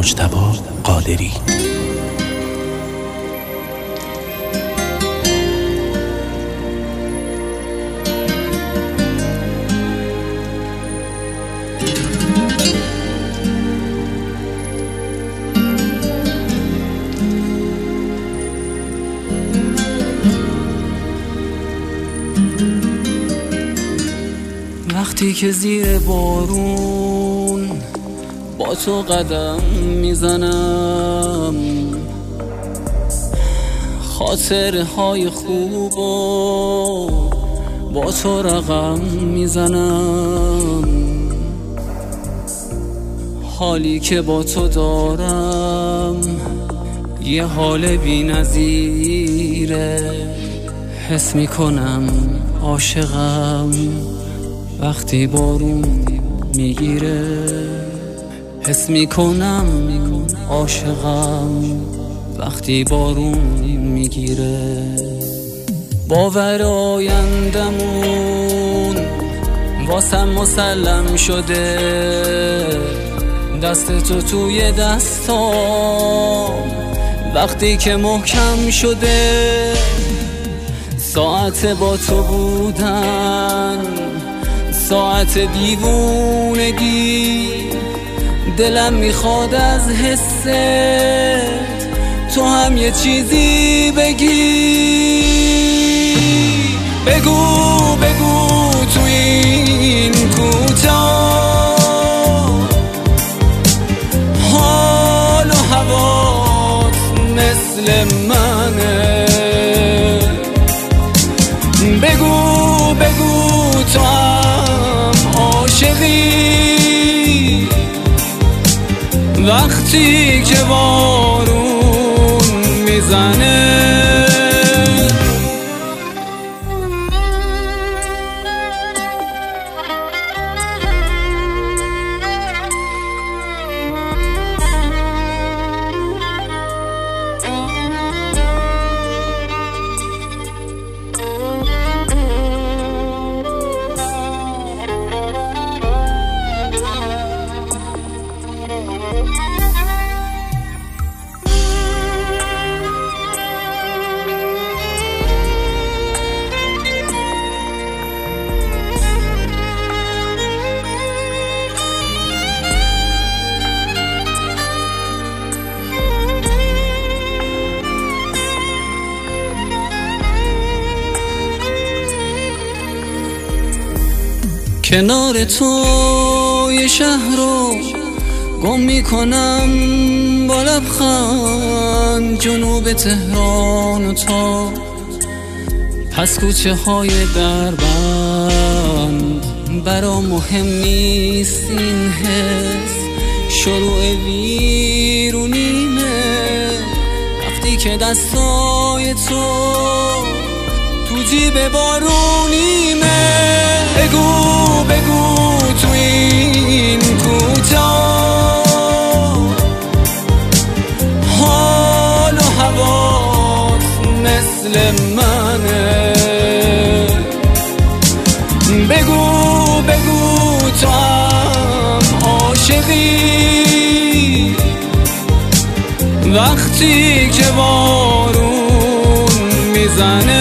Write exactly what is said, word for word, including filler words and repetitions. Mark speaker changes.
Speaker 1: مجتبی قادری.
Speaker 2: وقتی که زیر بارون با تو قدم میزنم، خاطره های خوب و با تو رقم میزنم، حالی که با تو دارم یه حال بی نظیره، حس میکنم عاشقم وقتی بارون میگیره، حس میکنم عاشقم وقتی بارون میگیره. باور آیندمون واسم مسلم شده، دست تو توی دستام وقتی که محکم شده، ساعت با تو بودن ساعت دیوونگی، دلم میخواد از حست تو هم یه چیزی بگی. بگو بگو تو این کوچه حال و هوات مثل منه، بگو بگو تو هم عاشقی وقتی که بارون میزنه. کنار تو یه شهر رو گم میکنم با لبخند، جنوب تهران و تا پس کوچه های دربند. برا مهم نیست این حس، شروع ویرونیمه وقتی که دستای تو تو جیب بارونیمه. بگو بگو تو این کوچه حال و هوات مثل منه، بگو بگو تو هم عاشقی وقتی که بارون میزنه.